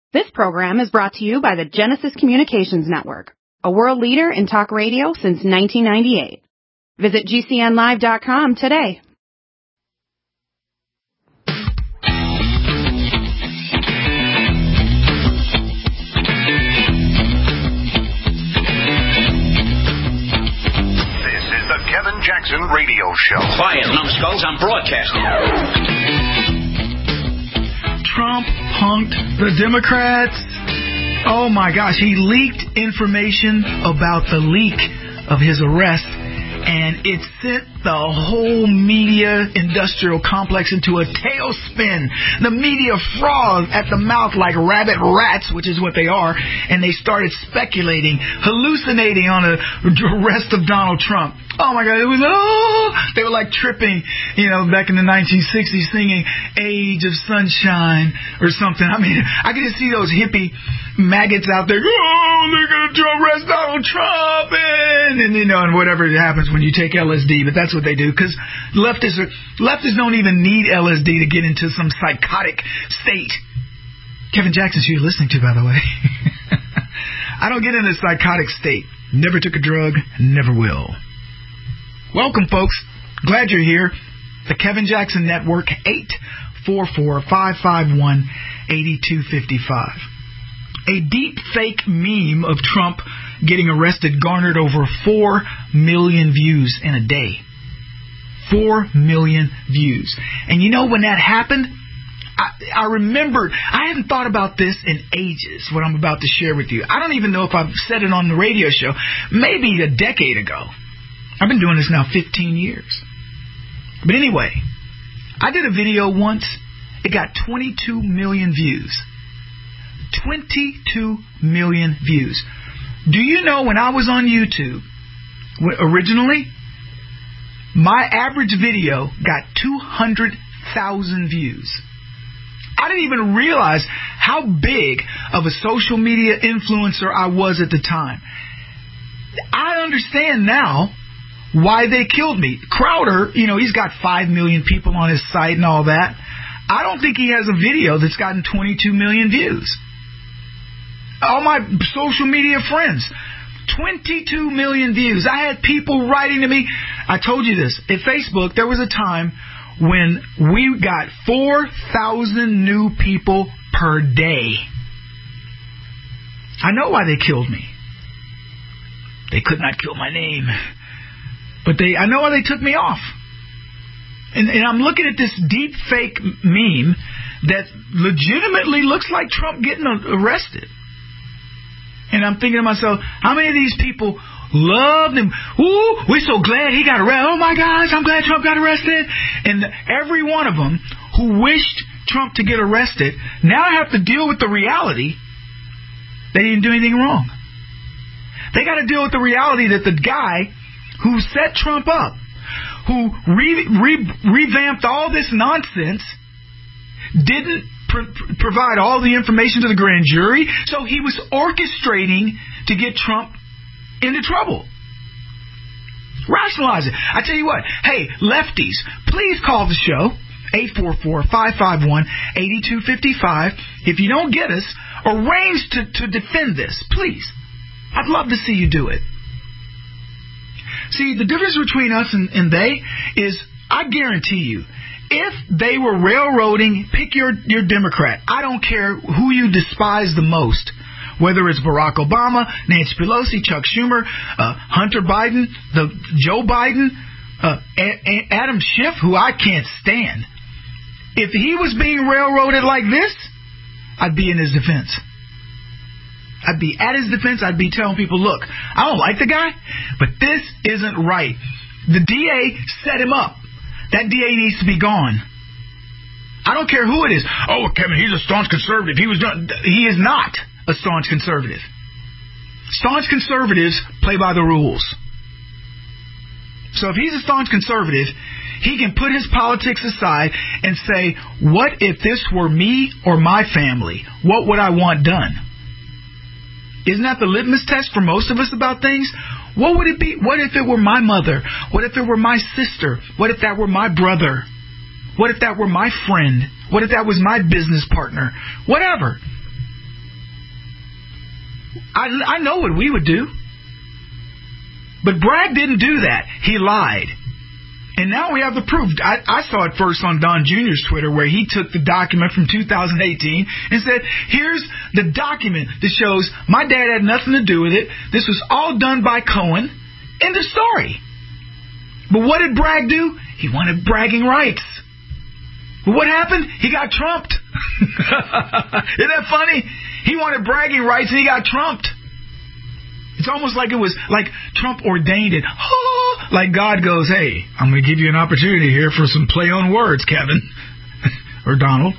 This program is brought to you by the Genesis Communications Network, a world leader in talk radio since 1998. Visit GCNlive.com today. This is the Kevin Jackson Radio Show. Quiet, numbskulls, I'm broadcasting. Trump punked the Democrats. Oh my gosh, he leaked information about the leak of his arrest, and it sent the whole media industrial complex into a tailspin. The media frothed at the mouth like rabid rats, which is what they are, and they started speculating, hallucinating on the arrest of Donald Trump. Oh my God, it was, they were like tripping, back in the 1960s singing Age of Sunshine or something. I mean, I could just see those hippie maggots out there, they're going to arrest Donald Trump, and whatever happens when you take LSD, but that's what they do, because leftists don't even need LSD to get into some psychotic state. Kevin Jackson, who you're listening to, by the way. I don't get in a psychotic state. Never took a drug, never will. Welcome, folks. Glad you're here. The Kevin Jackson Network, 844-551-8255. A deep fake meme of Trump getting arrested garnered over 4 million views in a day. 4 million views. And when that happened, I remembered, I hadn't thought about this in ages, what I'm about to share with you. I don't even know if I've said it on the radio show. Maybe a decade ago. I've been doing this now 15 years. But anyway, I did a video once. It got 22 million views. 22 million views. Do you know when I was on YouTube, originally, my average video got 200,000 views. I didn't even realize how big of a social media influencer I was at the time. I understand now why they killed me. Crowder, he's got 5 million people on his site and all that. I don't think he has a video that's gotten 22 million views. All my social media friends, 22 million views. I had people writing to me. I told you this. At Facebook, there was a time when we got 4,000 new people per day. I know why they killed me. They could not kill my name. But I know why they took me off. And I'm looking at this deep fake meme that legitimately looks like Trump getting arrested. And I'm thinking to myself, how many of these people loved him? Ooh, we're so glad he got arrested. Oh my gosh, I'm glad Trump got arrested. And every one of them who wished Trump to get arrested now have to deal with the reality that he didn't do anything wrong. They got to deal with the reality that the guy who set Trump up, who revamped all this nonsense, didn't provide all the information to the grand jury, so he was orchestrating to get Trump into trouble. Rationalize it. I tell you what, hey, lefties, please call the show, 844-551-8255. If you don't get us, arrange to defend this, please. I'd love to see you do it. See, the difference between us and they is, I guarantee you, if they were railroading, pick your Democrat. I don't care who you despise the most, whether it's Barack Obama, Nancy Pelosi, Chuck Schumer, Hunter Biden, Joe Biden, Adam Schiff, who I can't stand. If he was being railroaded like this, I'd be in his defense. I'd be at his defense. I'd be telling people, look, I don't like the guy, but this isn't right. The DA set him up. That DA needs to be gone. I don't care who it is. Oh, Kevin, he's a staunch conservative. He is not a staunch conservative. Staunch conservatives play by the rules. So if he's a staunch conservative, he can put his politics aside and say, what if this were me or my family? What would I want done? Isn't that the litmus test for most of us about things? What would it be? What if it were my mother? What if it were my sister? What if that were my brother? What if that were my friend? What if that was my business partner? Whatever. I know what we would do. But Bragg didn't do that. He lied. And now we have the proof. I saw it first on Don Jr.'s Twitter, where he took the document from 2018 and said, here's the document that shows my dad had nothing to do with it. This was all done by Cohen. End of story. But what did Bragg do? He wanted bragging rights. But what happened? He got trumped. Isn't that funny? He wanted bragging rights and he got trumped. It's almost like it was like Trump ordained it. Oh, like God goes, hey, I'm going to give you an opportunity here for some play on words, Kevin. Or Donald.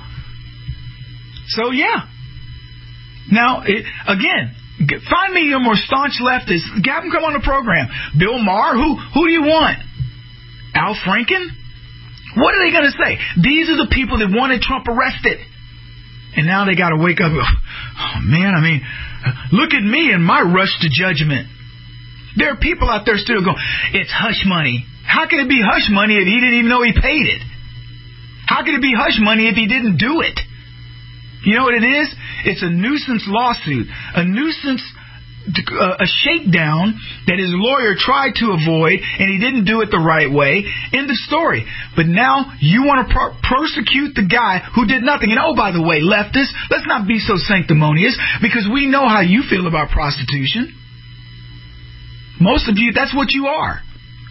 So, yeah. Now, again, find me your more staunch leftist. Have him come on the program. Bill Maher? Who do you want? Al Franken? What are they going to say? These are the people that wanted Trump arrested. And now they got to wake up and go, oh, man, I mean, look at me and my rush to judgment. There are people out there still going, it's hush money. How can it be hush money if he didn't even know he paid it? How can it be hush money if he didn't do it? You know what it is? It's a nuisance lawsuit. A nuisance, a shakedown that his lawyer tried to avoid, and he didn't do it the right way. End of story. But now you want to prosecute the guy who did nothing. And oh, by the way, leftists, let's not be so sanctimonious, because we know how you feel about prostitution. Most of you, that's what you are.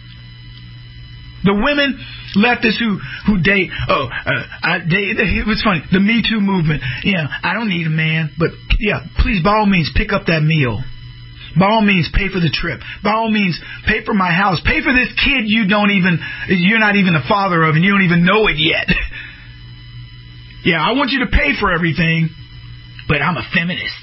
The women leftists who date, it was funny, the Me Too movement. Yeah, I don't need a man, but yeah, please, by all means, pick up that meal. By all means, pay for the trip. By all means, pay for my house. Pay for this kid you're not even the father of, and you don't even know it yet. Yeah, I want you to pay for everything, but I'm a feminist.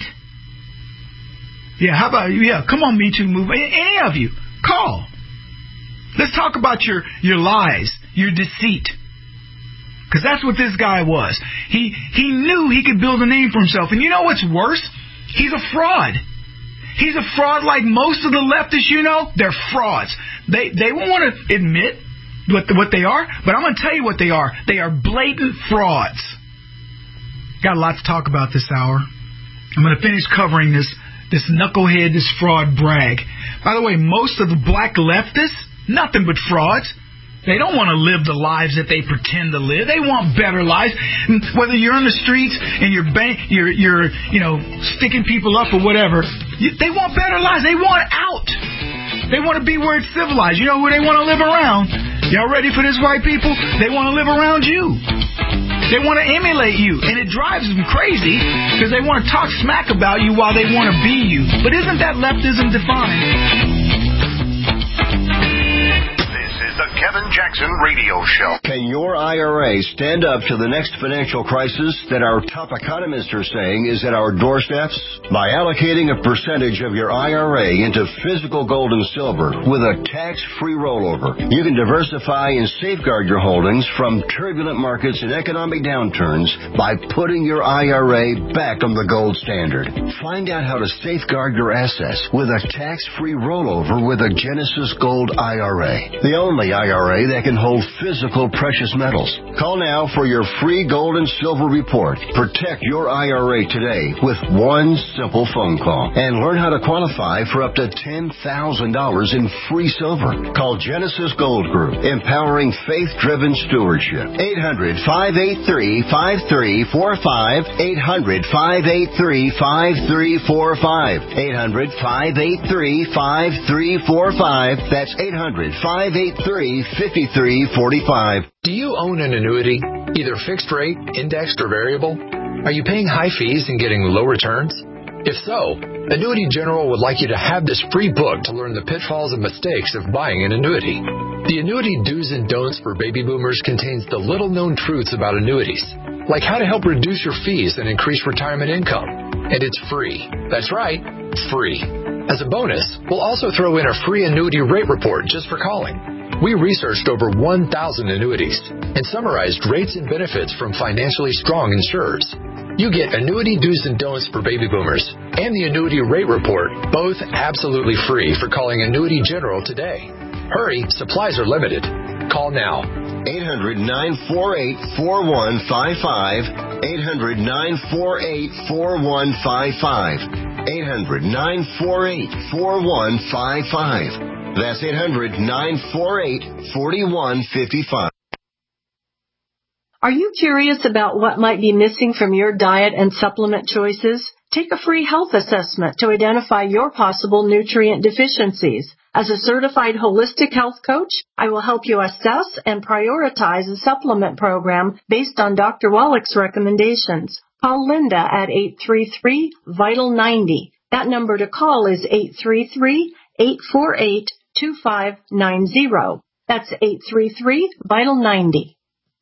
Yeah, how about you? Yeah, come on, Me Too movement. Any of you, call. Let's talk about your lies, your deceit. Because that's what this guy was. He knew he could build a name for himself. And you know what's worse? He's a fraud. He's a fraud like most of the leftists, you know. They're frauds. They won't want to admit what they are, but I'm going to tell you what they are. They are blatant frauds. Got a lot to talk about this hour. I'm going to finish covering this knucklehead, this fraud Bragg. By the way, most of the black leftists, nothing but frauds. They don't want to live the lives that they pretend to live. They want better lives. Whether you're in the streets and you're sticking people up or whatever, they want better lives. They want out. They want to be where it's civilized. You know who they want to live around? Y'all ready for this, white people? They want to live around you. They want to emulate you. And it drives them crazy because they want to talk smack about you while they want to be you. But isn't that leftism defined? The Kevin Jackson Radio Show. Can your IRA stand up to the next financial crisis that our top economists are saying is at our doorsteps? By allocating a percentage of your IRA into physical gold and silver with a tax-free rollover, you can diversify and safeguard your holdings from turbulent markets and economic downturns by putting your IRA back on the gold standard. Find out how to safeguard your assets with a tax-free rollover with a Genesis Gold IRA. The only IRA that can hold physical precious metals. Call now for your free gold and silver report. Protect your IRA today with one simple phone call and learn how to qualify for up to $10,000 in free silver. Call Genesis Gold Group, empowering faith-driven stewardship. 800-583-5345. 800-583-5345. 800-583-5345. That's 800-583-5345. Do you own an annuity, either fixed rate, indexed, or variable? Are you paying high fees and getting low returns? If so, Annuity General would like you to have this free book to learn the pitfalls and mistakes of buying an annuity. The Annuity Do's and Don'ts for Baby Boomers contains the little-known truths about annuities, like how to help reduce your fees and increase retirement income. And it's free. That's right, free. As a bonus, we'll also throw in a free annuity rate report just for calling. We researched over 1,000 annuities and summarized rates and benefits from financially strong insurers. You get Annuity Do's and Don'ts for Baby Boomers and the Annuity Rate Report, both absolutely free for calling Annuity General today. Hurry, supplies are limited. Call now. 800-948-4155. 800-948-4155. 800-948-4155. That's 800-948-4155. Are you curious about what might be missing from your diet and supplement choices? Take a free health assessment to identify your possible nutrient deficiencies. As a certified holistic health coach, I will help you assess and prioritize a supplement program based on Dr. Wallach's recommendations. Call Linda at 833-VITAL-90. That number to call is 833-848-2590. That's 833-VITAL-90.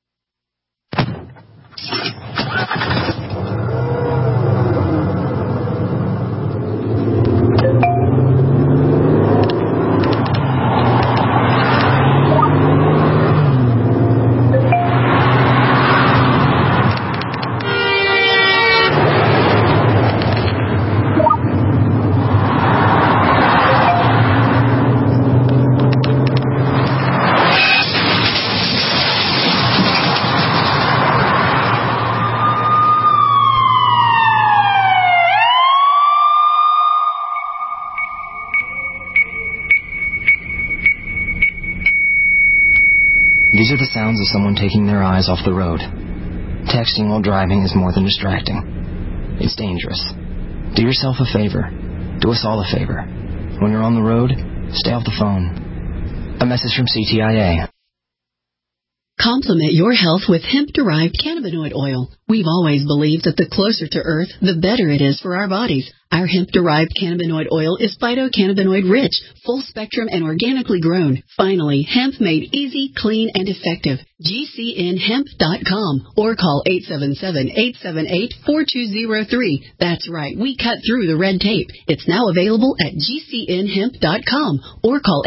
These are the sounds of someone taking their eyes off the road. Texting while driving is more than distracting. It's dangerous. Do yourself a favor. Do us all a favor. When you're on the road, stay off the phone. A message from CTIA. Complement your health with hemp-derived cannabinoid oil. We've always believed that the closer to Earth, the better it is for our bodies. Our hemp-derived cannabinoid oil is phytocannabinoid-rich, full-spectrum, and organically grown. Finally, hemp made easy, clean, and effective. GCNhemp.com or call 877-878-4203. That's right, we cut through the red tape. It's now available at GCNhemp.com or call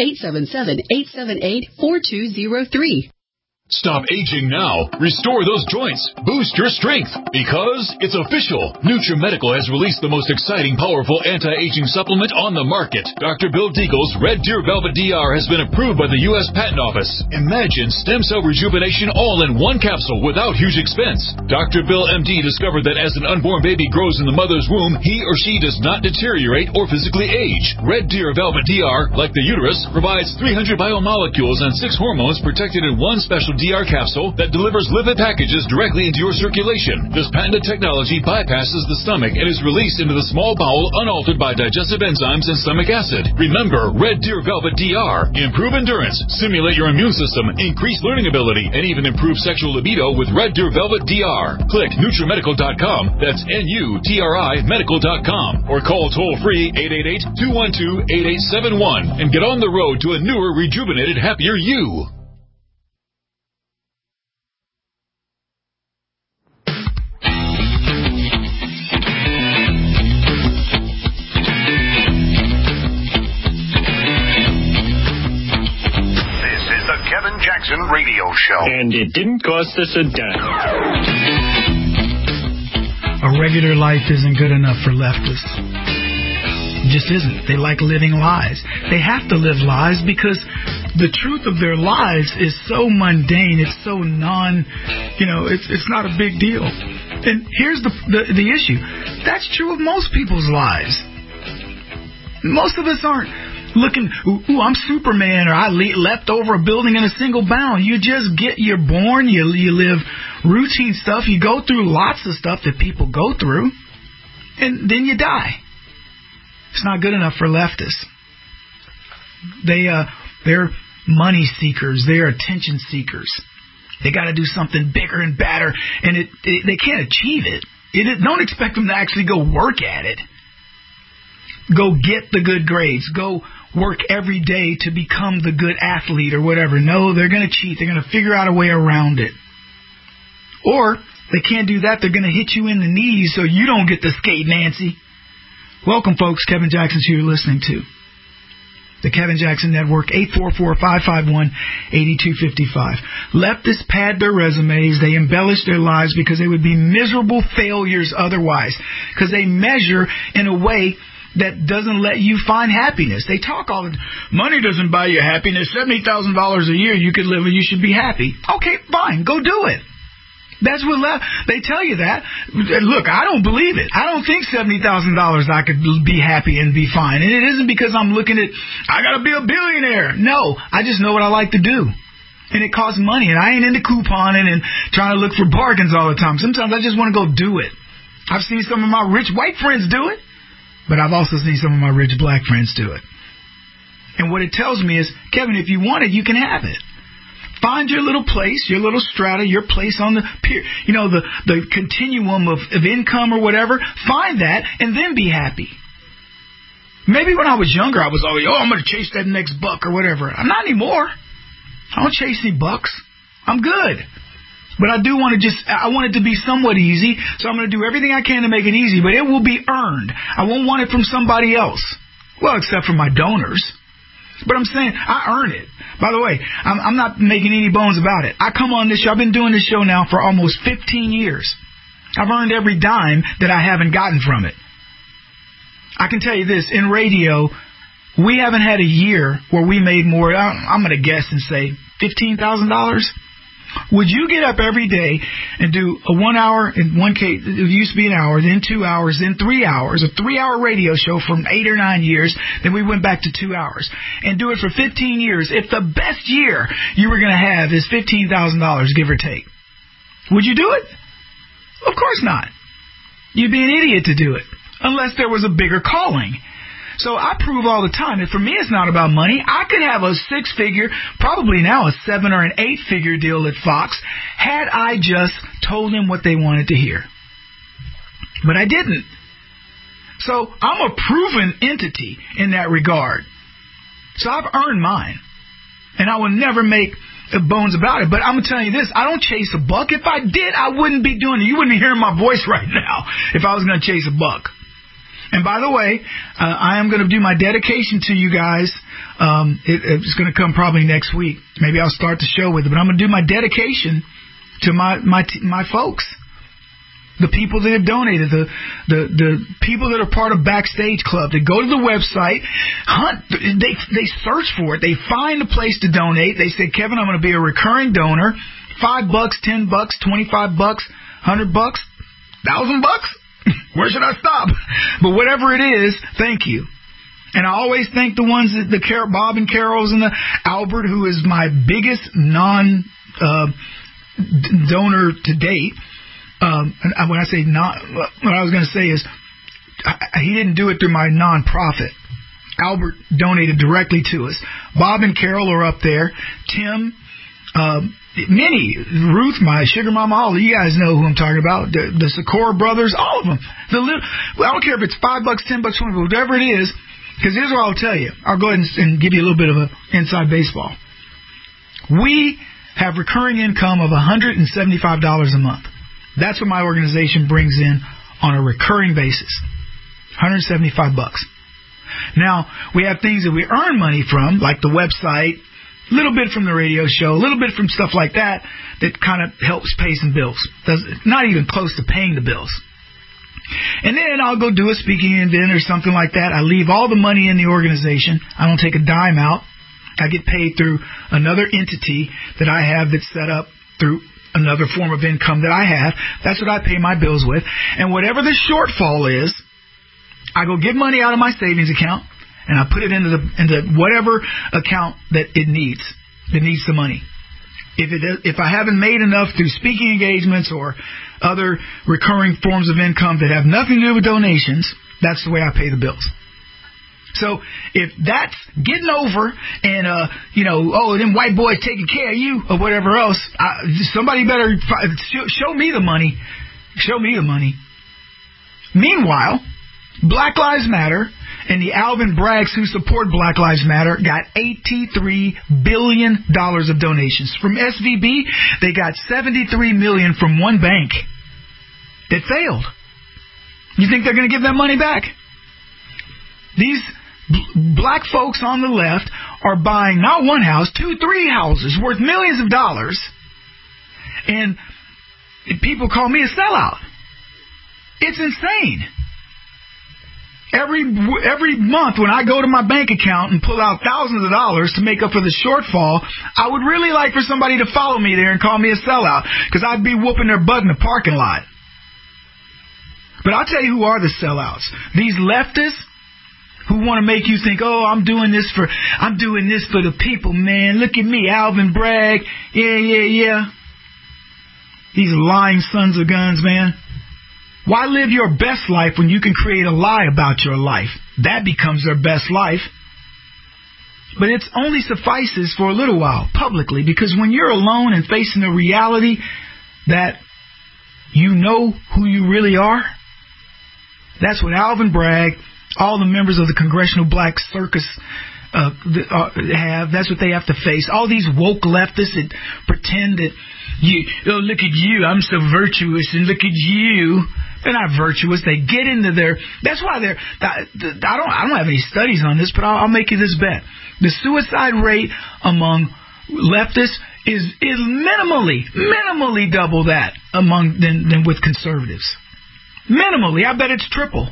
877-878-4203. Stop aging now. Restore those joints. Boost your strength. Because it's official. NutriMedical has released the most exciting, powerful anti-aging supplement on the market. Dr. Bill Deagle's Red Deer Velvet DR has been approved by the U.S. Patent Office. Imagine stem cell rejuvenation all in one capsule without huge expense. Dr. Bill MD discovered that as an unborn baby grows in the mother's womb, he or she does not deteriorate or physically age. Red Deer Velvet DR, like the uterus, provides 300 biomolecules and 6 hormones protected in one special DR capsule that delivers lipid packages directly into your circulation. This patented technology bypasses the stomach and is released into the small bowel unaltered by digestive enzymes and stomach acid. Remember, Red Deer Velvet DR. Improve endurance, stimulate your immune system, increase learning ability, and even improve sexual libido with Red Deer Velvet DR. Click NutriMedical.com. That's NUTRI Medical.com. Or call toll-free 888-212-8871 and get on the road to a newer, rejuvenated, happier you. Kevin Jackson Radio Show. And it didn't cost us a dime. A regular life isn't good enough for leftists. It just isn't. They like living lies. They have to live lies because the truth of their lives is so mundane. It's so it's not a big deal. And here's the issue. That's true of most people's lives. Most of us aren't looking, I'm Superman, or I leapt over a building in a single bound. You're born, you live routine stuff, you go through lots of stuff that people go through, and then you die. It's not good enough for leftists. They're money seekers, they're attention seekers. They got to do something bigger and badder, and they can't achieve it. Don't expect them to actually go work at it. Go get the good grades. Go work every day to become the good athlete or whatever. No, they're going to cheat. They're going to figure out a way around it. Or they can't do that. They're going to hit you in the knees so you don't get to skate, Nancy. Welcome, folks. Kevin Jackson's who you're listening to. The Kevin Jackson Network, 844-551-8255. Leftists pad their resumes. They embellish their lives because they would be miserable failures otherwise. Because they measure in a way that doesn't let you find happiness. They talk all the time. Money doesn't buy you happiness. $70,000 a year you could live and you should be happy. Okay, fine. Go do it. That's what they tell you that. Look, I don't believe it. I don't think $70,000 I could be happy and be fine. And it isn't because I'm looking at, I got to be a billionaire. No, I just know what I like to do. And it costs money. And I ain't into couponing and trying to look for bargains all the time. Sometimes I just want to go do it. I've seen some of my rich white friends do it, but I've also seen some of my rich black friends do it. And what it tells me is, Kevin, if you want it, you can have it. Find your little place, your little strata, your place on the the continuum of income or whatever. Find that and then be happy. Maybe when I was younger, I was always, I'm going to chase that next buck or whatever. I'm not anymore. I don't chase any bucks. I'm good. But I do want to I want it to be somewhat easy, so I'm going to do everything I can to make it easy, but it will be earned. I won't want it from somebody else. Well, except for my donors. But I'm saying I earn it. By the way, I'm not making any bones about it. I come on this show. I've been doing this show now for almost 15 years. I've earned every dime that I haven't gotten from it. I can tell you this, in radio, we haven't had a year where we made more, I'm going to guess and say $15,000. Would you get up every day and do a 1 hour, in one case, it used to be an hour, then 2 hours, then 3 hours, a 3-hour radio show from 8 or 9 years, then we went back to 2 hours, and do it for 15 years. If the best year you were going to have is $15,000, give or take, would you do it? Of course not. You'd be an idiot to do it, unless there was a bigger calling. So I prove all the time that for me it's not about money. I could have a 6-figure, probably now a 7 or an 8-figure deal at Fox had I just told them what they wanted to hear. But I didn't. So I'm a proven entity in that regard. So I've earned mine. And I will never make bones about it. But I'm going to tell you this, I don't chase a buck. If I did, I wouldn't be doing it. You wouldn't be hearing my voice right now if I was going to chase a buck. And by the way, I am going to do my dedication to you guys. It's going to come probably next week. Maybe I'll start the show with it. But I'm going to do my dedication to my folks. The people that have donated, the people that are part of Backstage Club. They go to the website, they search for it. They find a place to donate. They say, Kevin, I'm going to be a recurring donor. $5, $10, $25, $100, $1,000. Where should I stop? But whatever it is, thank you. And I always thank the ones, Bob and Carol's and the Albert, who is my biggest non-donor to date. And when I say not, what I was going to say is he didn't do it through my nonprofit. Albert donated directly to us. Bob and Carol are up there. Tim, Minnie, Ruth, my sugar mama, all of you guys know who I'm talking about. The Sikora brothers, all of them. I don't care if it's $5, $10, $20, whatever it is, because here's what I'll tell you. I'll go ahead and give you a little bit of an inside baseball. We have recurring income of $175 a month. That's what my organization brings in on a recurring basis. $175. Now, we have things that we earn money from, like the website, a little bit from the radio show, a little bit from stuff like that kind of helps pay some bills. Not even close to paying the bills. And then I'll go do a speaking event or something like that. I leave all the money in the organization. I don't take a dime out. I get paid through another entity that I have that's set up through another form of income that I have. That's what I pay my bills with. And whatever the shortfall is, I go get money out of my savings account, and I put it into whatever account that needs the money. If I haven't made enough through speaking engagements or other recurring forms of income that have nothing to do with donations, that's the way I pay the bills. So if that's getting over and, them white boys taking care of you or whatever else, somebody better show me the money. Show me the money. Meanwhile, Black Lives Matter and the Alvin Braggs who support Black Lives Matter got $83 billion of donations. From SVB, they got $73 million from one bank that failed. You think they're going to give that money back? These black folks on the left are buying not one house, 2, 3 houses worth millions of dollars, and people call me a sellout. It's insane. every month when I go to my bank account and pull out thousands of dollars to make up for the shortfall, I would really like for somebody to follow me there and call me a sellout, because I'd be whooping their butt in the parking lot. But I'll tell you who are the sellouts. These leftists who want to make you think, oh, I'm doing this for the people, man. Look at me, Alvin Bragg. Yeah. These lying sons of guns, man. Why live your best life when you can create a lie about your life? That becomes their best life. But it only suffices for a little while, publicly, because when you're alone and facing the reality that you know who you really are, that's what Alvin Bragg, all the members of the Congressional Black Circus have. That's what they have to face. All these woke leftists that pretend that look at you, I'm so virtuous, and look at you. They're not virtuous. They get into their. That's why they're. I don't have any studies on this, but I'll make you this bet: the suicide rate among leftists is minimally double that than with conservatives. Minimally, I bet it's triple.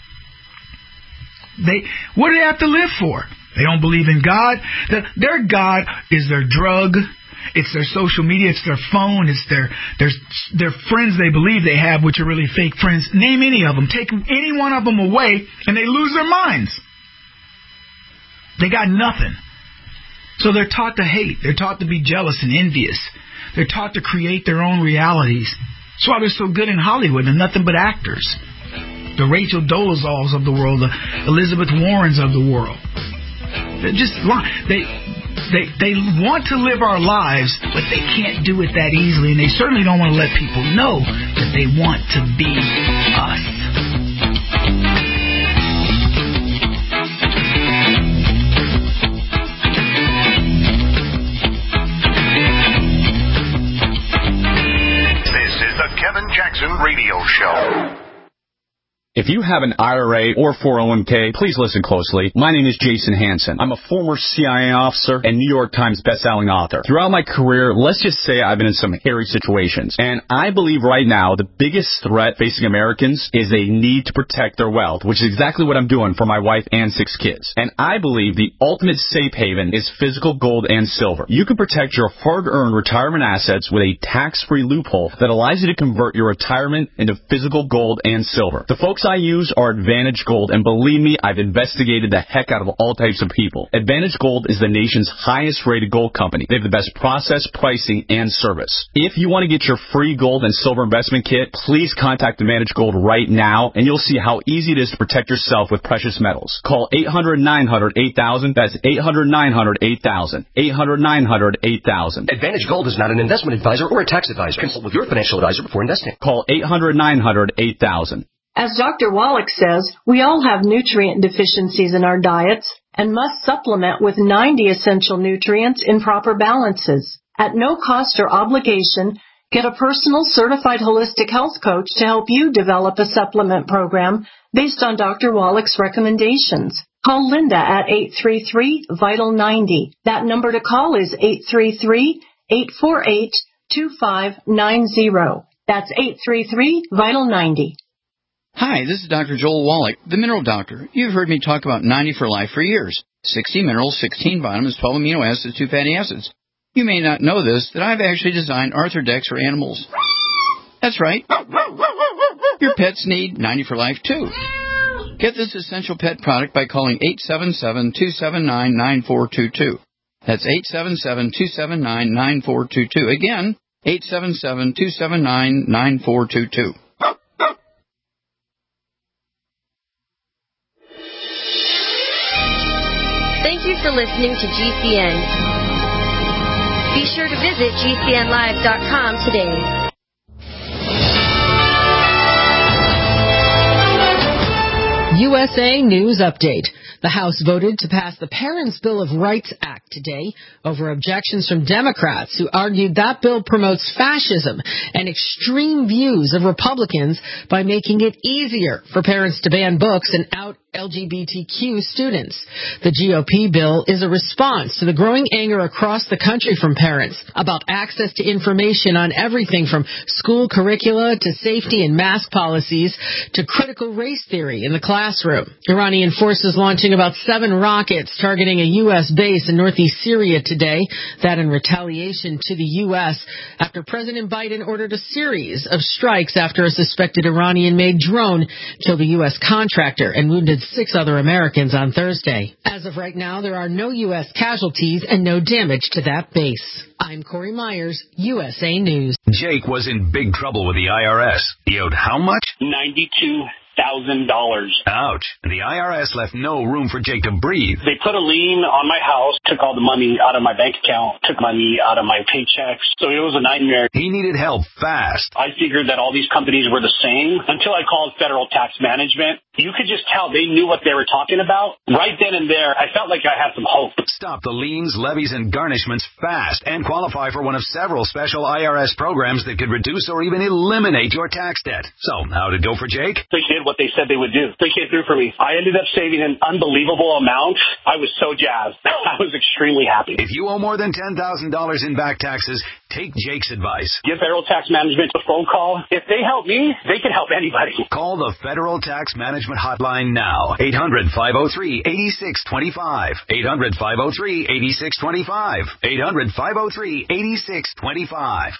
What do they have to live for? They don't believe in God. Their God is their drug. It's their social media. It's their phone. It's their friends they believe they have, which are really fake friends. Name any of them. Take any one of them away, and they lose their minds. They got nothing. So they're taught to hate. They're taught to be jealous and envious. They're taught to create their own realities. That's why they're so good in Hollywood. They're nothing but actors. The Rachel Dolezals of the world, the Elizabeth Warrens of the world. They're just they want to live our lives, but they can't do it that easily, and they certainly don't want to let people know that they want to be us. This is the Kevin Jackson Radio Show. If you have an IRA or 401k, please listen closely. My name is Jason Hansen. I'm a former CIA officer and New York Times bestselling author. Throughout my career, let's just say I've been in some hairy situations. And I believe right now the biggest threat facing Americans is they need to protect their wealth, which is exactly what I'm doing for my wife and 6 kids. And I believe the ultimate safe haven is physical gold and silver. You can protect your hard-earned retirement assets with a tax-free loophole that allows you to convert your retirement into physical gold and silver. The folks I use are Advantage Gold, and believe me, I've investigated the heck out of all types of people. Advantage Gold is the nation's highest rated gold company. They have the best process, pricing, and service. If you want to get your free gold and silver investment kit, please contact Advantage Gold right now, and you'll see how easy it is to protect yourself with precious metals. Call 800-900-8000. That's 800-900-8000. 800-900-8000. Advantage Gold is not an investment advisor or a tax advisor. Consult with your financial advisor before investing. Call 800-900-8000. As Dr. Wallach says, we all have nutrient deficiencies in our diets and must supplement with 90 essential nutrients in proper balances. At no cost or obligation, get a personal certified holistic health coach to help you develop a supplement program based on Dr. Wallach's recommendations. Call Linda at 833-VITAL-90. That number to call is 833-848-2590. That's 833-VITAL-90. Hi, this is Dr. Joel Wallach, the Mineral Doctor. You've heard me talk about 90 for Life for years. 60 minerals, 16 vitamins, 12 amino acids, 2 fatty acids. You may not know this, that I've actually designed Arthrodex for animals. That's right. Your pets need 90 for Life, too. Get this essential pet product by calling 877-279-9422. That's 877-279-9422. Again, 877-279-9422. Thank you for listening to GCN. Be sure to visit GCNlive.com today. USA News Update. The House voted to pass the Parents' Bill of Rights Act today over objections from Democrats who argued that bill promotes fascism and extreme views of Republicans by making it easier for parents to ban books and out LGBTQ students. The GOP bill is a response to the growing anger across the country from parents about access to information on everything from school curricula to safety and mask policies to critical race theory in the classroom. Iranian forces launching about 7 rockets targeting a U.S. base in northeast Syria today, that in retaliation to the U.S. after President Biden ordered a series of strikes after a suspected Iranian-made drone killed a U.S. contractor and wounded 6 other Americans on Thursday. As of right now, there are no U.S. casualties and no damage to that base. I'm Corey Myers, USA News. Jake was in big trouble with the IRS. He owed how much? $92,000. Ouch. The IRS left no room for Jake to breathe. They put a lien on my house, took all the money out of my bank account, took money out of my paychecks. So it was a nightmare. He needed help fast. I figured that all these companies were the same until I called Federal Tax Management. You could just tell they knew what they were talking about. Right then and there, I felt like I had some hope. Stop the liens, levies, and garnishments fast and qualify for one of several special IRS programs that could reduce or even eliminate your tax debt. So, how'd it go for Jake? They did what they said they would do. They came through for me. I ended up saving an unbelievable amount. I was so jazzed. I was extremely happy. If you owe more than $10,000 in back taxes, take Jake's advice. Give Federal Tax Management a phone call. If they help me, they can help anybody. Call the Federal Tax Management Hotline now. 800-503-8625. 800-503-8625. 800-503-8625.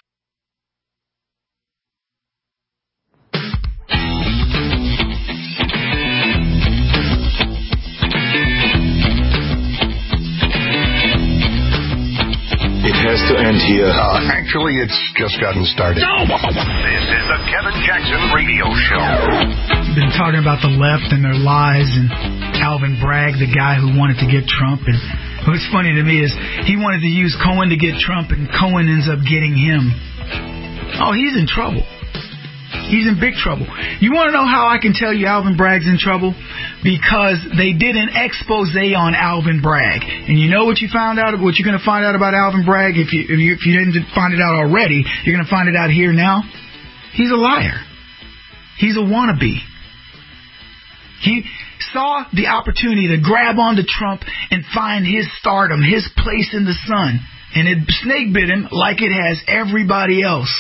It has to end here. Actually, it's just gotten started. No! This is the Kevin Jackson Radio Show. We've been talking about the left and their lies, and Alvin Bragg, the guy who wanted to get Trump. And what's funny to me is he wanted to use Cohen to get Trump, and Cohen ends up getting him. Oh, he's in trouble. He's in big trouble. You want to know how I can tell you Alvin Bragg's in trouble? Because they did an expose on Alvin Bragg. And you know what you found out? What you're going to find out about Alvin Bragg? If you didn't find it out already, you're going to find it out here now. He's a liar. He's a wannabe. He saw the opportunity to grab onto Trump and find his stardom, his place in the sun. And it snake bit him like it has everybody else.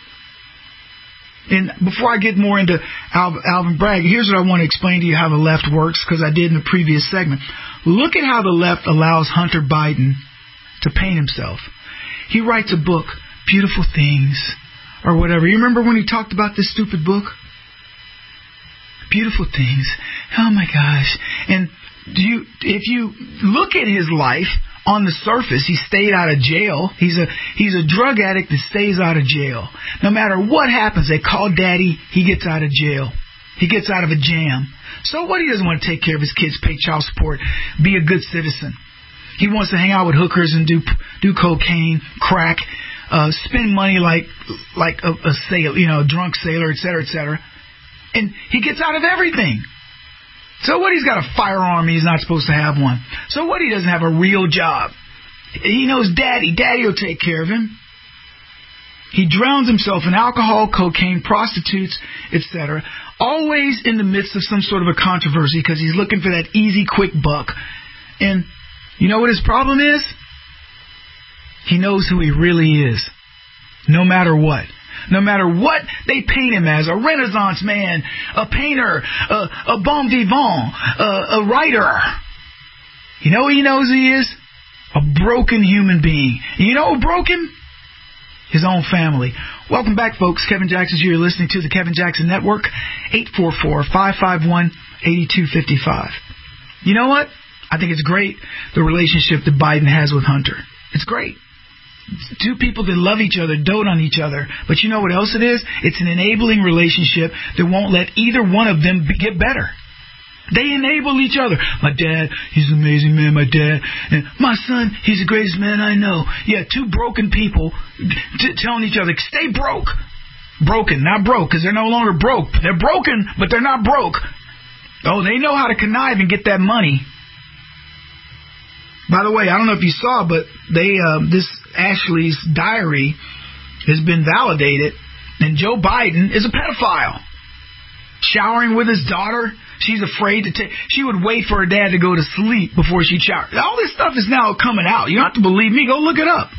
And before I get more into Alvin Bragg, here's what I want to explain to you how the left works, because I did in the previous segment. Look at how the left allows Hunter Biden to paint himself. He writes a book, Beautiful Things, or whatever. You remember when he talked about this stupid book? Beautiful Things. Oh my gosh. And if you look at his life, on the surface, he stayed out of jail. He's a drug addict that stays out of jail. No matter what happens, they call daddy, he gets out of jail. He gets out of a jam. So what? He doesn't want to take care of his kids, pay child support, be a good citizen. He wants to hang out with hookers and do cocaine, crack, spend money like a sailor, a drunk sailor, et cetera, et cetera. And he gets out of everything. So what? He's got a firearm. He's not supposed to have one. So what? He doesn't have a real job. He knows daddy. Daddy will take care of him. He drowns himself in alcohol, cocaine, prostitutes, etc. Always in the midst of some sort of a controversy because he's looking for that easy, quick buck. And you know what his problem is? He knows who he really is. No matter what. No matter what they paint him as, a Renaissance man, a painter, a bon vivant, a writer. You know what he knows he is? A broken human being. And you know who broke him? His own family. Welcome back, folks. Kevin Jackson here. You're listening to the Kevin Jackson Network. 844-551-8255. You know what? I think it's great, the relationship that Biden has with Hunter. It's great. Two people that love each other, dote on each other. But you know what else it is? It's an enabling relationship that won't let either one of them get better. They enable each other. My dad, he's an amazing man, my dad. And my son, he's the greatest man I know. Yeah, two broken people telling each other, stay broke. Broken, not broke, because they're no longer broke. They're broken, but they're not broke. Oh, they know how to connive and get that money. By the way, I don't know if you saw, but this Ashley's diary has been validated, and Joe Biden is a pedophile. Showering with his daughter, She's afraid to take. She would wait for her dad to go to sleep before she showered. All this stuff is now coming out. You don't have to believe me. Go look it up.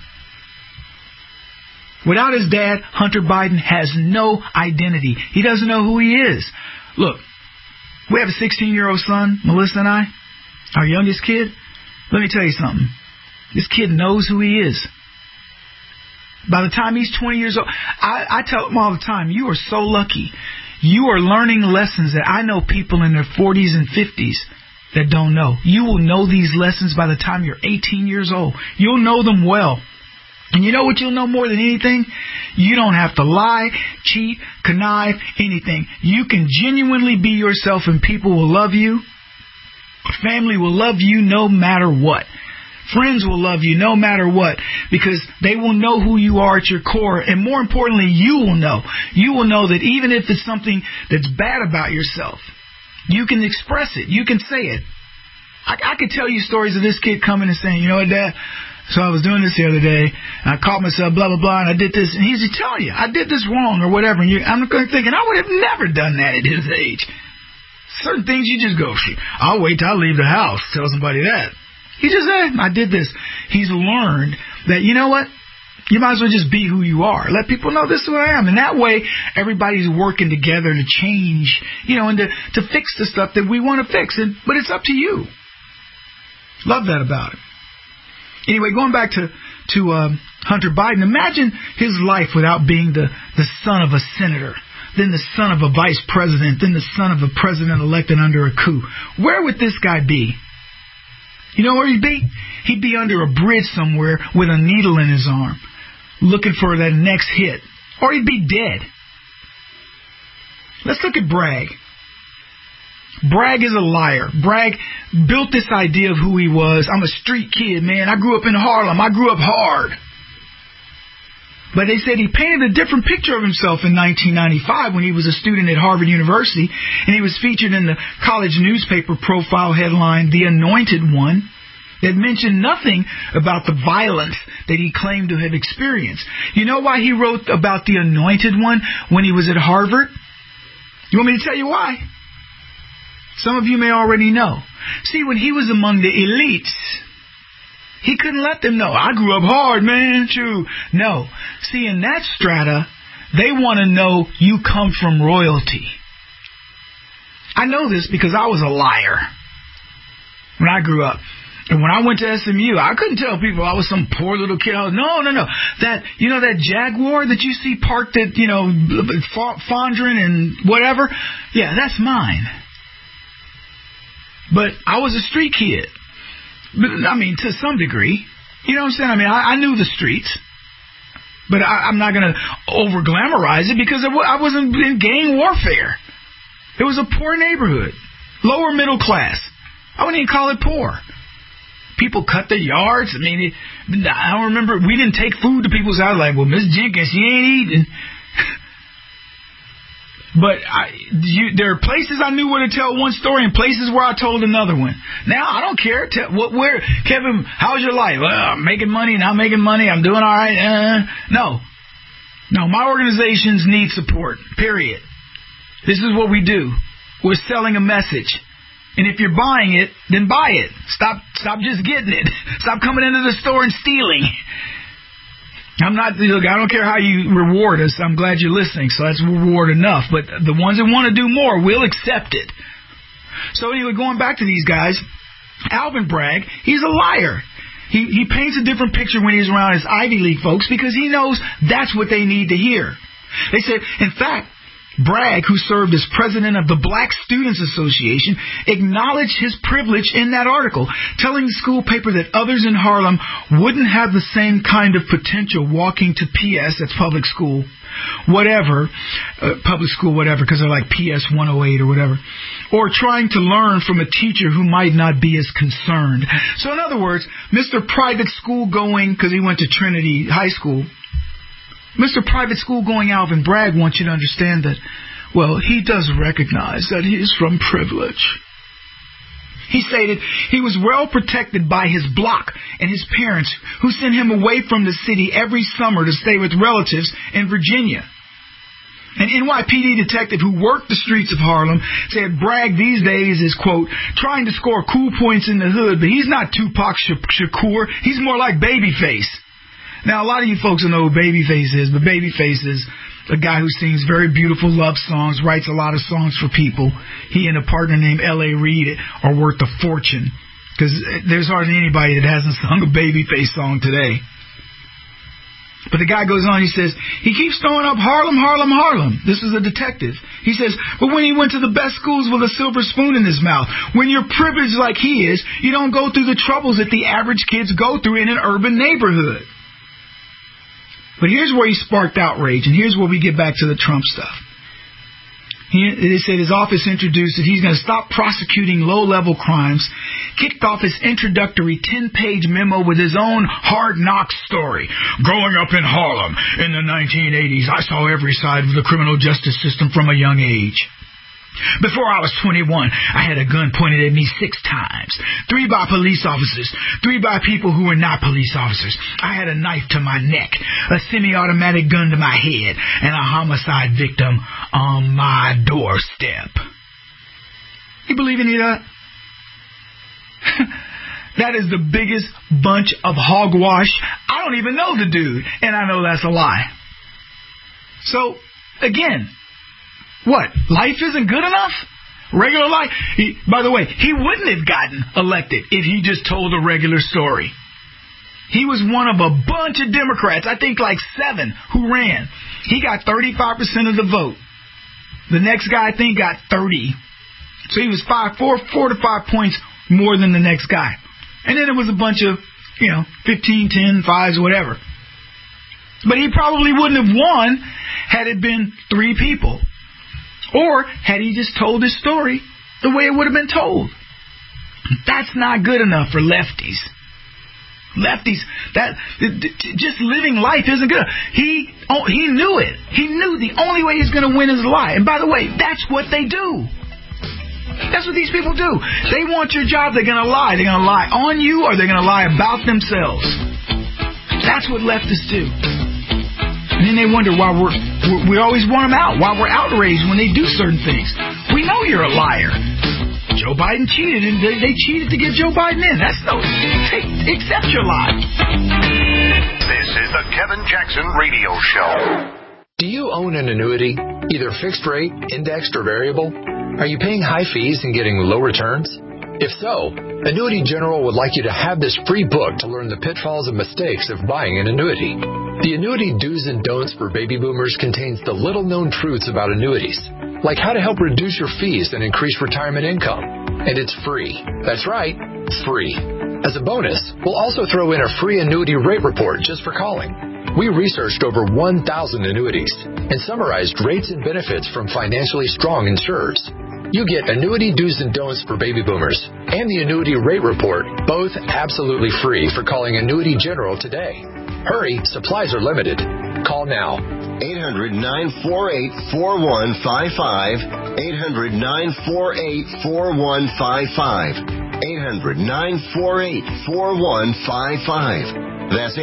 Without his dad, Hunter Biden has no identity. He doesn't know who he is. Look, we have a 16-year-old son, Melissa and I, our youngest kid. Let me tell you something. This kid knows who he is. By the time he's 20 years old, I tell him all the time, you are so lucky. You are learning lessons that I know people in their 40s and 50s that don't know. You will know these lessons by the time you're 18 years old. You'll know them well. And you know what you'll know more than anything? You don't have to lie, cheat, connive, anything. You can genuinely be yourself and people will love you. Family will love you no matter what. Friends will love you no matter what, because they will know who you are at your core. And more importantly, you will know. You will know that even if it's something that's bad about yourself, you can express it. You can say it. I could tell you stories of this kid coming and saying, you know what, Dad? So I was doing this the other day, and I caught myself, blah, blah, blah, and I did this. And he's telling you, I did this wrong or whatever. And I'm thinking, I would have never done that at his age. Certain things you just go, I'll wait till I leave the house, tell somebody that. He just said, I did this. He's learned that, you know what? You might as well just be who you are. Let people know this is who I am. And that way, everybody's working together to change, and to fix the stuff that we want to fix. But it's up to you. Love that about it. Anyway, going back to Hunter Biden, imagine his life without being the son of a senator, then the son of a vice president, then the son of a president elected under a coup. Where would this guy be? You know where he'd be? He'd be under a bridge somewhere with a needle in his arm, looking for that next hit. Or he'd be dead. Let's look at Bragg. Bragg is a liar. Bragg built this idea of who he was. I'm a street kid, man. I grew up in Harlem. I grew up hard. But they said he painted a different picture of himself in 1995 when he was a student at Harvard University, and he was featured in the college newspaper profile headline, The Anointed One, that mentioned nothing about the violence that he claimed to have experienced. You know why he wrote about the Anointed One when he was at Harvard? You want me to tell you why? Some of you may already know. See, when he was among the elites, he couldn't let them know, I grew up hard, man, true. No. See, in that strata, they want to know you come from royalty. I know this because I was a liar when I grew up. And when I went to SMU, I couldn't tell people I was some poor little kid. No. That Jaguar that you see parked at, Fondren and whatever, yeah, that's mine. But I was a street kid. I mean, to some degree. You know what I'm saying? I mean, I knew the streets. But I'm not going to over-glamorize it because I wasn't in gang warfare. It was a poor neighborhood. Lower middle class. I wouldn't even call it poor. People cut their yards. I mean, I don't remember. We didn't take food to people's house like, well, Miss Jenkins, she ain't eating. But there are places I knew where to tell one story and places where I told another one. Now, I don't care. Where, Kevin, how's your life? Well, I'm making money, not making money. I'm doing all right. No, my organizations need support, period. This is what we do. We're selling a message. And if you're buying it, then buy it. Stop just getting it. Stop coming into the store and stealing. I don't care how you reward us. I'm glad you're listening, so that's reward enough. But the ones that want to do more will accept it. So anyway, going back to these guys, Alvin Bragg, he's a liar. He paints a different picture when he's around his Ivy League folks because he knows that's what they need to hear. They said, in fact, Bragg, who served as president of the Black Students Association, acknowledged his privilege in that article, telling the school paper that others in Harlem wouldn't have the same kind of potential walking to PS, that's public school, whatever, because they're like PS 108 or whatever, or trying to learn from a teacher who might not be as concerned. So in other words, Mr. Private School going, because he went to Trinity High School, Mr. Private School going Alvin Bragg wants you to understand that, well, he does recognize that he is from privilege. He stated he was well protected by his block and his parents, who sent him away from the city every summer to stay with relatives in Virginia. An NYPD detective who worked the streets of Harlem said Bragg these days is, quote, trying to score cool points in the hood, but he's not Tupac Shakur. He's more like Babyface. Now, a lot of you folks don't know who Babyface is, but Babyface is a guy who sings very beautiful love songs, writes a lot of songs for people. He and a partner named L.A. Reid are worth a fortune, because there's hardly anybody that hasn't sung a Babyface song today. But the guy goes on, he says, he keeps throwing up Harlem, Harlem, Harlem. This is a detective. He says, but when he went to the best schools with a silver spoon in his mouth, when you're privileged like he is, you don't go through the troubles that the average kids go through in an urban neighborhood. But here's where he sparked outrage, and here's where we get back to the Trump stuff. They said his office introduced that he's going to stop prosecuting low-level crimes, kicked off his introductory 10-page memo with his own hard knocks story. Growing up in Harlem in the 1980s, I saw every side of the criminal justice system from a young age. Before I was 21, I had a gun pointed at me 6 times. 3 by police officers, 3 by people who were not police officers. I had a knife to my neck, a semi-automatic gun to my head, and a homicide victim on my doorstep. You believe any of that? That is the biggest bunch of hogwash. I don't even know the dude, and I know that's a lie. So, again, what? Life isn't good enough? Regular life? By the way, he wouldn't have gotten elected if he just told a regular story. He was one of a bunch of Democrats, I think like 7, who ran. He got 35% of the vote. The next guy, I think, got 30. So he was 4 to 5 points more than the next guy. And then there was a bunch of, 15, 10, 5s, whatever. But he probably wouldn't have won had it been 3 people. Or had he just told his story the way it would have been told. That's not good enough for lefties. Lefties, just living life isn't good. He knew it. He knew the only way he's going to win is a lie. And by the way, that's what they do. That's what these people do. They want your job, they're going to lie. They're going to lie on you or they're going to lie about themselves. That's what leftists do. And then they wonder why we always want them out, why we're outraged when they do certain things. We know you're a liar. Joe Biden cheated, and they cheated to get Joe Biden in. That's accept your lie. This is the Kevin Jackson Radio Show. Do you own an annuity, either fixed rate, indexed, or variable? Are you paying high fees and getting low returns? If so, Annuity General would like you to have this free book to learn the pitfalls and mistakes of buying an annuity. The Annuity Do's and Don'ts for Baby Boomers contains the little-known truths about annuities, like how to help reduce your fees and increase retirement income. And it's free. That's right, free. As a bonus, we'll also throw in a free annuity rate report just for calling. We researched over 1,000 annuities and summarized rates and benefits from financially strong insurers. You get Annuity Do's and Don'ts for Baby Boomers and the Annuity Rate Report, both absolutely free for calling Annuity General today. Hurry, supplies are limited. Call now. 800-948-4155. 800-948-4155. 800-948-4155. That's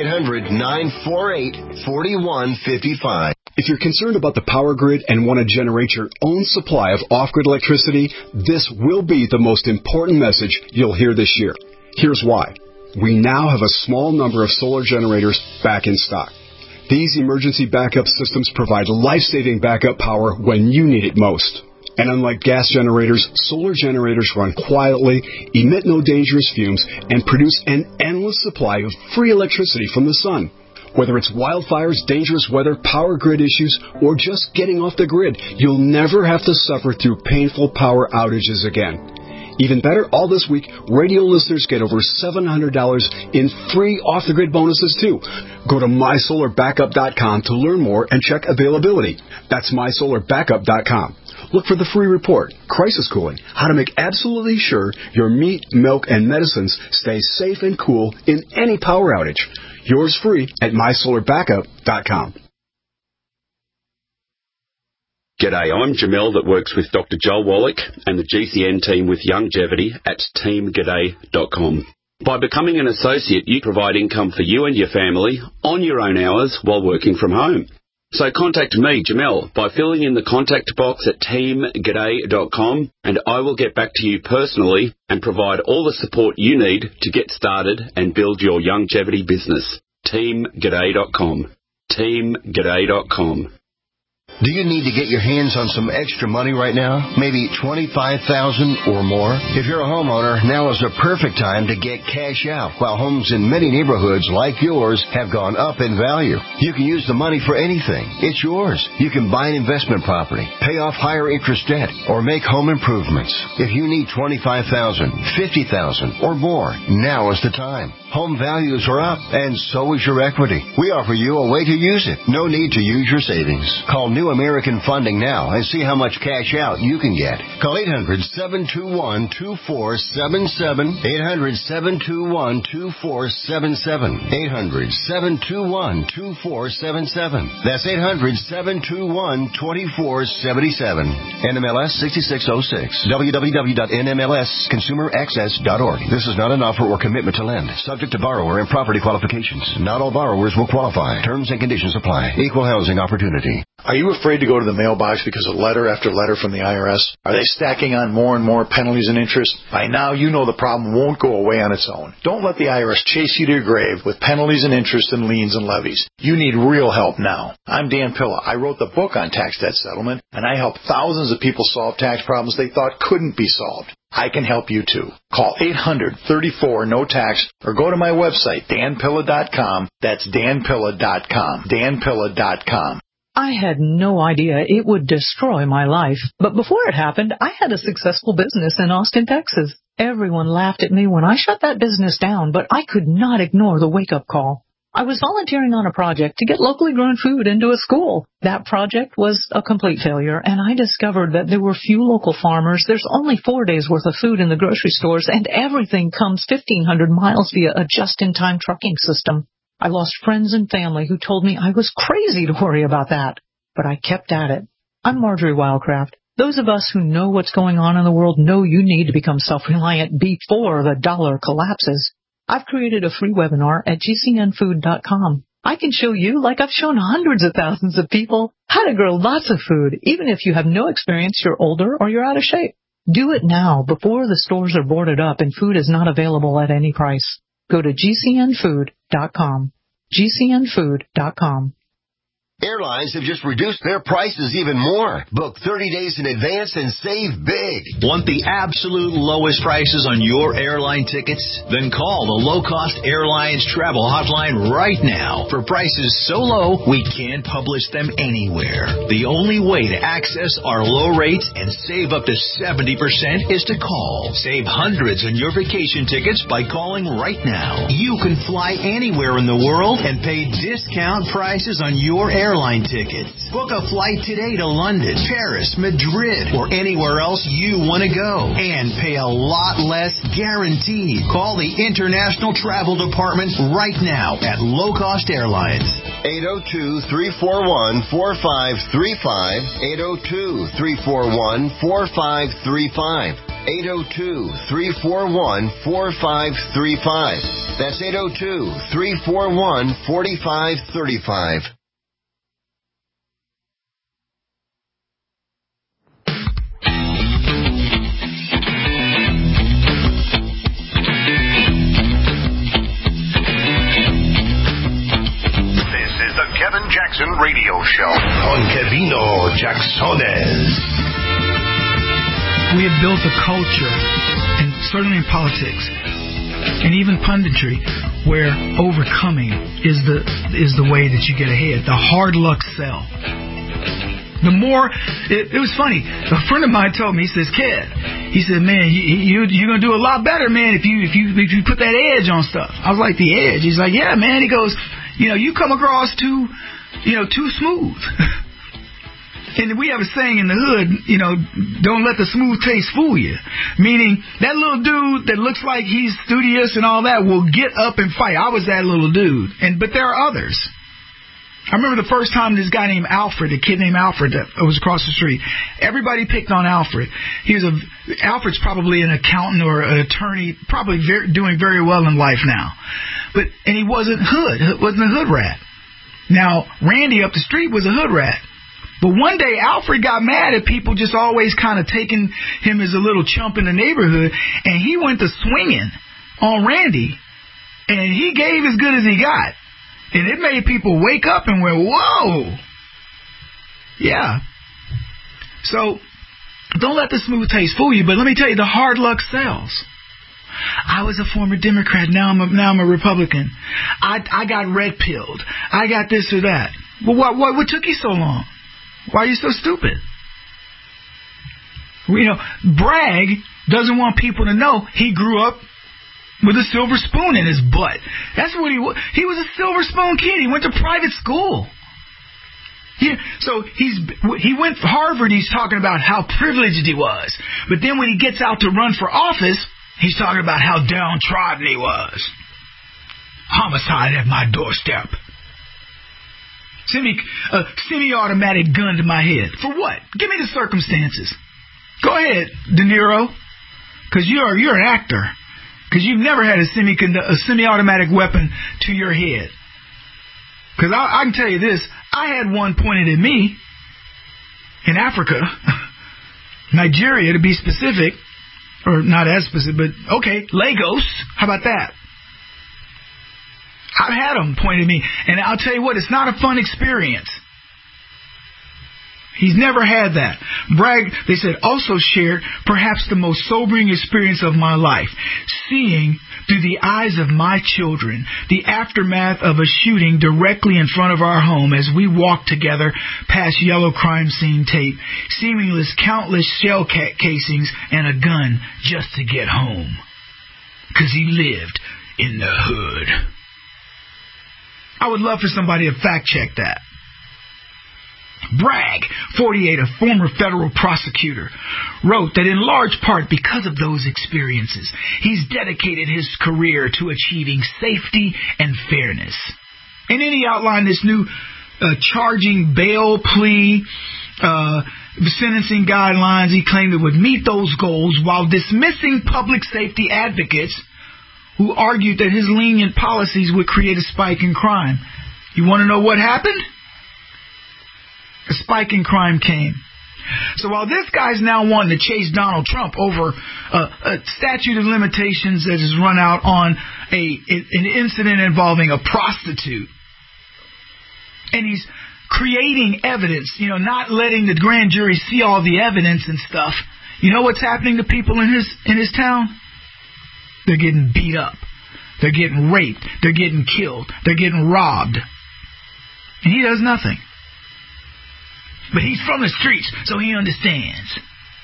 800-948-4155. If you're concerned about the power grid and want to generate your own supply of off-grid electricity, this will be the most important message you'll hear this year. Here's why. We now have a small number of solar generators back in stock. These emergency backup systems provide life-saving backup power when you need it most. And unlike gas generators, solar generators run quietly, emit no dangerous fumes, and produce an endless supply of free electricity from the sun. Whether it's wildfires, dangerous weather, power grid issues, or just getting off the grid, you'll never have to suffer through painful power outages again. Even better, all this week, radio listeners get over $700 in free off-the-grid bonuses, too. Go to MySolarBackup.com to learn more and check availability. That's MySolarBackup.com. Look for the free report, Crisis Cooling, how to make absolutely sure your meat, milk, and medicines stay safe and cool in any power outage. Yours free at MySolarBackup.com. G'day, I'm Jamel that works with Dr. Joel Wallach and the GCN team with Longevity at teamg'day.com. By becoming an associate, you provide income for you and your family on your own hours while working from home. So contact me, Jamel, by filling in the contact box at teamg'day.com, and I will get back to you personally and provide all the support you need to get started and build your longevity business. teamg'day.com. teamg'day.com. Do you need to get your hands on some extra money right now? Maybe $25,000 or more? If you're a homeowner, now is a perfect time to get cash out while homes in many neighborhoods like yours have gone up in value. You can use the money for anything. It's yours. You can buy an investment property, pay off higher interest debt, or make home improvements. If you need $25,000, $50,000 or more, now is the time. Home values are up, and so is your equity. We offer you a way to use it. No need to use your savings. Call New American Funding now and see how much cash out you can get. Call 800-721-2477. 800-721-2477. 800-721-2477. That's 800-721-2477. NMLS 6606. www.nmlsconsumeraccess.org. This is not an offer or commitment to lend. Subject to borrower and property qualifications. Not all borrowers will qualify. Terms and conditions apply. Equal housing opportunity. Are you afraid to go to the mailbox because of letter after letter from the IRS? Are they stacking on more and more penalties and interest? By now, you know the problem won't go away on its own. Don't let the IRS chase you to your grave with penalties and interest and liens and levies. You need real help now. I'm Dan Pilla. I wrote the book on tax debt settlement, and I help thousands of people solve tax problems they thought couldn't be solved. I can help you too. Call 800-34-NO-TAX or go to my website, danpilla.com. That's danpilla.com. danpilla.com. I had no idea it would destroy my life. But before it happened, I had a successful business in Austin, Texas. Everyone laughed at me when I shut that business down, but I could not ignore the wake-up call. I was volunteering on a project to get locally grown food into a school. That project was a complete failure, and I discovered that there were few local farmers. There's only 4 days' worth of food in the grocery stores, and everything comes 1,500 miles via a just-in-time trucking system. I lost friends and family who told me I was crazy to worry about that, but I kept at it. I'm Marjorie Wildcraft. Those of us who know what's going on in the world know you need to become self-reliant before the dollar collapses. I've created a free webinar at gcnfood.com. I can show you, like I've shown hundreds of thousands of people, how to grow lots of food, even if you have no experience, you're older, or you're out of shape. Do it now, before the stores are boarded up and food is not available at any price. Go to gcnfood.com. gcnfood.com. Airlines have just reduced their prices even more. Book 30 days in advance and save big. Want the absolute lowest prices on your airline tickets? Then call the Low Cost Airlines Travel Hotline right now. For prices so low, we can't publish them anywhere. The only way to access our low rates and save up to 70% is to call. Save hundreds on your vacation tickets by calling right now. You can fly anywhere in the world and pay discount prices on your airline tickets. Book a flight today to London, Paris, Madrid, or anywhere else you want to go, and pay a lot less guaranteed. Call the International Travel Department right now at Low Cost Airlines. 802-341-4535. 802-341-4535. 802-341-4535. That's 802-341-4535. Kevin Jackson Radio Show. Con Kevino Jacksones. We have built a culture, and certainly in politics, and even punditry, where overcoming is the way that you get ahead. The hard luck sell. The more, it was funny. A friend of mine told me, he says, Kev, he said, man, you're gonna do a lot better, man, if you put that edge on stuff. I was like, the edge? He's like, yeah, man. He goes, you come across too smooth. And we have a saying in the hood, don't let the smooth taste fool you. Meaning, that little dude that looks like he's studious and all that will get up and fight. I was that little dude. But there are others. I remember the first time this guy named Alfred, a kid named Alfred that was across the street. Everybody picked on Alfred. Alfred's probably an accountant or an attorney, probably doing very well in life now. And he wasn't a hood rat. Now, Randy up the street was a hood rat. But one day, Alfred got mad at people just always kind of taking him as a little chump in the neighborhood, and he went to swinging on Randy, and he gave as good as he got. And it made people wake up and went, whoa! Yeah. So, don't let the smooth taste fool you, but let me tell you, the hard luck sells. I was a former Democrat, now I'm a Republican. I got red-pilled. I got this or that. Well, what took you so long? Why are you so stupid? You know, Bragg doesn't want people to know he grew up with a silver spoon in his butt. That's what he was. He was a silver spoon kid. He went to private school. So he went to Harvard. He's talking about how privileged he was. But then when he gets out to run for office, he's talking about how downtrodden he was. Homicide at my doorstep. Semi-automatic gun to my head. For what? Give me the circumstances. Go ahead, De Niro. Because you're an actor. Because you've never had a semi-automatic weapon to your head. Because I can tell you this. I had one pointed at me in Africa. Nigeria, to be specific. Or not as specific, but okay, Lagos. How about that? I've had them pointed at me. And I'll tell you what, it's not a fun experience. He's never had that. Bragg, they said, also shared perhaps the most sobering experience of my life. Seeing through the eyes of my children the aftermath of a shooting directly in front of our home as we walked together past yellow crime scene tape, seemingly countless shell casings and a gun just to get home. Because he lived in the hood. I would love for somebody to fact check that. Bragg, 48, a former federal prosecutor, wrote that in large part because of those experiences, he's dedicated his career to achieving safety and fairness. And then he outlined this new charging bail plea, sentencing guidelines he claimed it would meet those goals while dismissing public safety advocates who argued that his lenient policies would create a spike in crime. You want to know what happened? A spike in crime came. So while this guy's now wanting to chase Donald Trump over a statute of limitations that has run out on an incident involving a prostitute, and he's creating evidence, not letting the grand jury see all the evidence and stuff, you know what's happening to people in his town? They're getting beat up. They're getting raped. They're getting killed. They're getting robbed. And he does nothing. But he's from the streets, so he understands.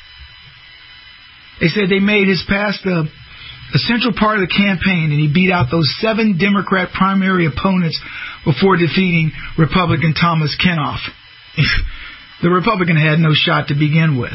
They said they made his past a central part of the campaign, and he beat out those 7 Democrat primary opponents before defeating Republican Thomas Kenoff. The Republican had no shot to begin with.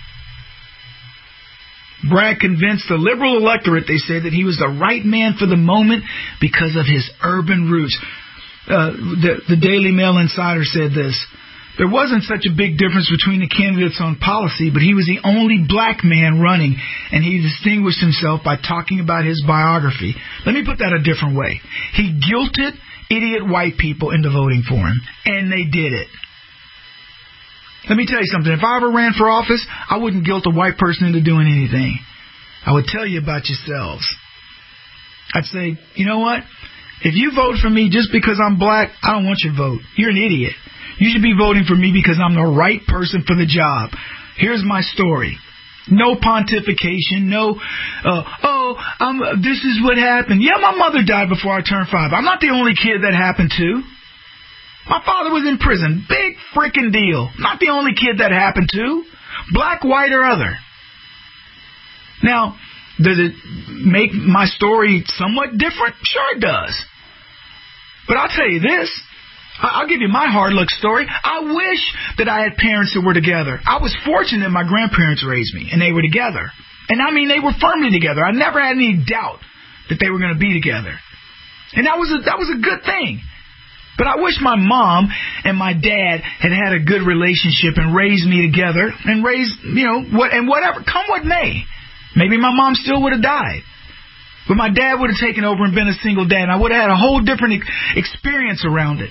Bragg convinced the liberal electorate, they said, that he was the right man for the moment because of his urban roots. The Daily Mail Insider said this. There wasn't such a big difference between the candidates on policy, but he was the only black man running, and he distinguished himself by talking about his biography. Let me put that a different way. He guilted idiot white people into voting for him, and they did it. Let me tell you something. If I ever ran for office, I wouldn't guilt a white person into doing anything. I would tell you about yourselves. I'd say, you know what? If you vote for me just because I'm black, I don't want your vote. You're an idiot. You should be voting for me because I'm the right person for the job. Here's my story. No pontification, no, this is what happened. Yeah, my mother died before I turned 5. I'm not the only kid that happened to. My father was in prison. Big freaking deal. Not the only kid that happened to. Black, white, or other. Now, does it make my story somewhat different? Sure it does. But I'll tell you this. I'll give you my hard luck story. I wish that I had parents that were together. I was fortunate my grandparents raised me, and they were together. And I mean, they were firmly together. I never had any doubt that they were going to be together. And that was a good thing. But I wish my mom and my dad had a good relationship and raised me together and raised, whatever, come what may. Maybe my mom still would have died. But my dad would have taken over and been a single dad, and I would have had a whole different experience around it.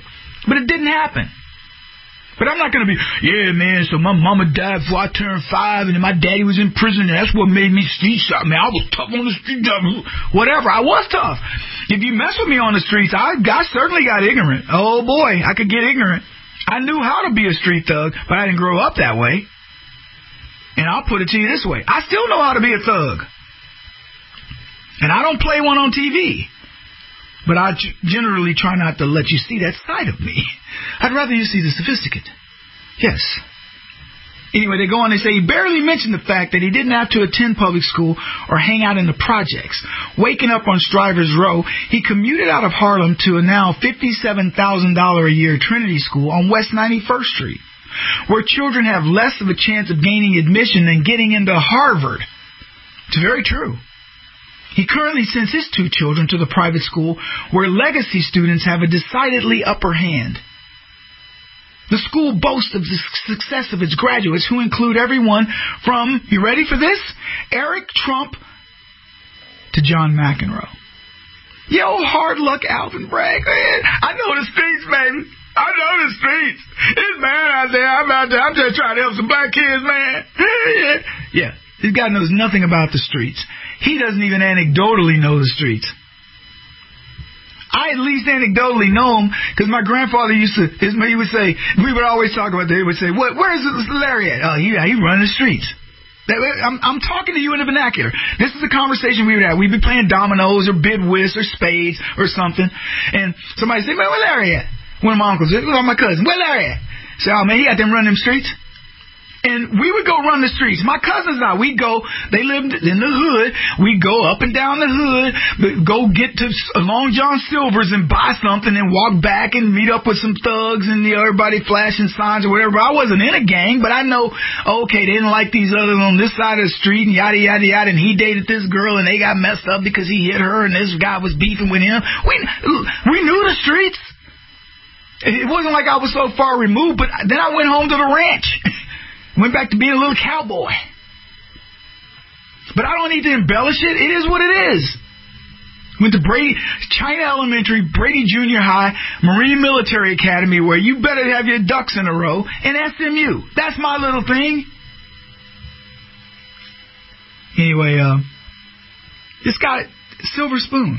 But it didn't happen. But I'm not going to be, yeah, man, so my mama died before I turned 5, and then my daddy was in prison, and that's what made me street shot. Man, I was tough on the street. Whatever, I was tough. If you mess with me on the streets, I certainly got ignorant. Oh, boy, I could get ignorant. I knew how to be a street thug, but I didn't grow up that way. And I'll put it to you this way. I still know how to be a thug. And I don't play one on TV. But I generally try not to let you see that side of me. I'd rather you see the sophisticate. Yes. Anyway, they go on, they say he barely mentioned the fact that he didn't have to attend public school or hang out in the projects. Waking up on Strivers Row, he commuted out of Harlem to a now $57,000 a year Trinity School on West 91st Street, where children have less of a chance of gaining admission than getting into Harvard. It's very true. He currently sends his 2 children to the private school where legacy students have a decidedly upper hand. The school boasts of the success of its graduates, who include everyone from, you ready for this? Eric Trump to John McEnroe. Yo, hard luck, Alvin Bragg. I know the streets, baby. I know the streets. It's bad out there. I'm just trying to help some black kids, man. Yeah, this guy knows nothing about the streets. He doesn't even anecdotally know the streets. I at least anecdotally know him because my grandfather he would say, we would always talk about that. He would say, where's Larry at? Oh, yeah, he running the streets. I'm talking to you in the vernacular. This is a conversation we would have. We'd be playing dominoes or bid whist or spades or something. And somebody say, where Larry at? One of my uncles, my cousin, where Larry at? Say, oh, man, he got them running them streets. And we would go run the streets. My cousins and I, we'd go, they lived in the hood, we'd go up and down the hood, go get to Long John Silver's and buy something and walk back and meet up with some thugs and everybody flashing signs or whatever. I wasn't in a gang, but I know, okay, they didn't like these others on this side of the street and yada, yada, yada, and he dated this girl and they got messed up because he hit her and this guy was beefing with him. We knew the streets. It wasn't like I was so far removed, but then I went home to the ranch. Went back to being a little cowboy. But I don't need to embellish it. It is what it is. Went to China Elementary, Brady Junior High, Marine Military Academy, where you better have your ducks in a row, and SMU. That's my little thing. Anyway, this guy, Silver Spoon.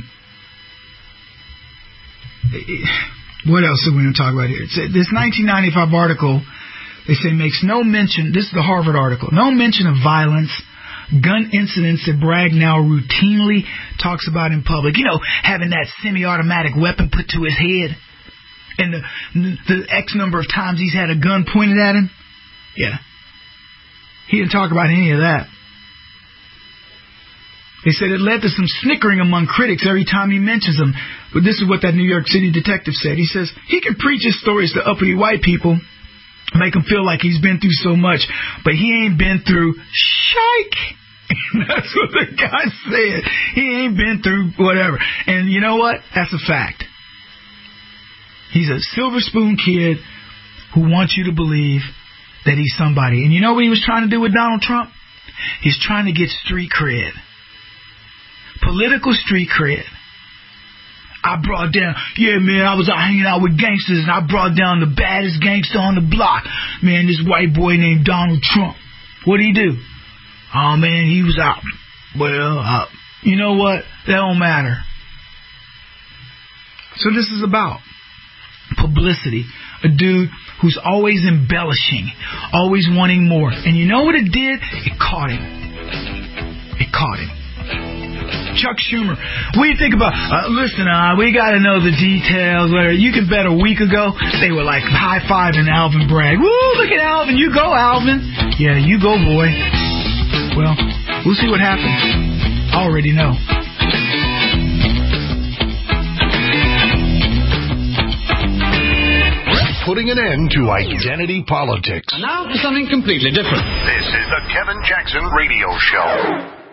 What else are we going to talk about here? This 1995 article, they say, makes no mention, this is the Harvard article, no mention of violence, gun incidents that Bragg now routinely talks about in public. You know, having that semi-automatic weapon put to his head and the X number of times he's had a gun pointed at him. Yeah. He didn't talk about any of that. They said it led to some snickering among critics every time he mentions them. But this is what that New York City detective said. He says, he can preach his stories to uppity white people, make him feel like he's been through so much, but he ain't been through shike. That's what the guy said. He ain't been through whatever. And you know what? That's a fact. He's a silver spoon kid who wants you to believe that he's somebody. And you know what he was trying to do with Donald Trump? He's trying to get street cred. Political street cred. I brought down, yeah, man, I was out hanging out with gangsters, and I brought down the baddest gangster on the block. Man, this white boy named Donald Trump. What'd he do? Oh, man, he was out. Well, you know what? That don't matter. So this is about publicity. A dude who's always embellishing, always wanting more. And you know what it did? It caught him. It caught him. Chuck Schumer, what do you think about, listen, we got to know the details. You can bet a week ago, they were like high-fiving Alvin Bragg. Woo, look at Alvin. You go, Alvin. Yeah, you go, boy. Well, we'll see what happens. I already know. Putting an end to identity politics. Now for something completely different. This is the Kevin Jackson Radio Show.